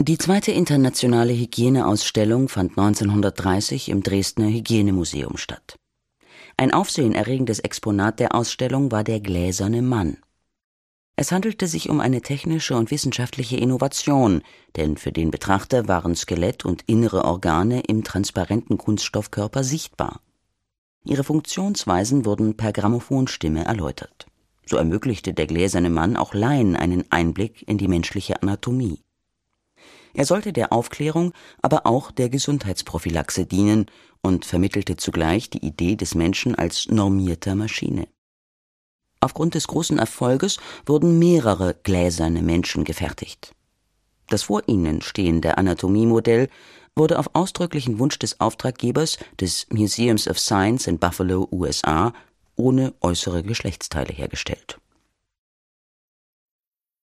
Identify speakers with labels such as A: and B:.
A: Die zweite internationale Hygieneausstellung fand 1930 im Dresdner Hygienemuseum statt. Ein aufsehenerregendes Exponat der Ausstellung war der gläserne Mann. Es handelte sich um eine technische und wissenschaftliche Innovation, denn für den Betrachter waren Skelett und innere Organe im transparenten Kunststoffkörper sichtbar. Ihre Funktionsweisen wurden per Grammophonstimme erläutert. So ermöglichte der gläserne Mann auch Laien einen Einblick in die menschliche Anatomie. Er sollte der Aufklärung, aber auch der Gesundheitsprophylaxe dienen und vermittelte zugleich die Idee des Menschen als normierter Maschine. Aufgrund des großen Erfolges wurden mehrere gläserne Menschen gefertigt. Das vor ihnen stehende Anatomiemodell wurde auf ausdrücklichen Wunsch des Auftraggebers, des Museums of Science in Buffalo, USA, ohne äußere Geschlechtsteile hergestellt.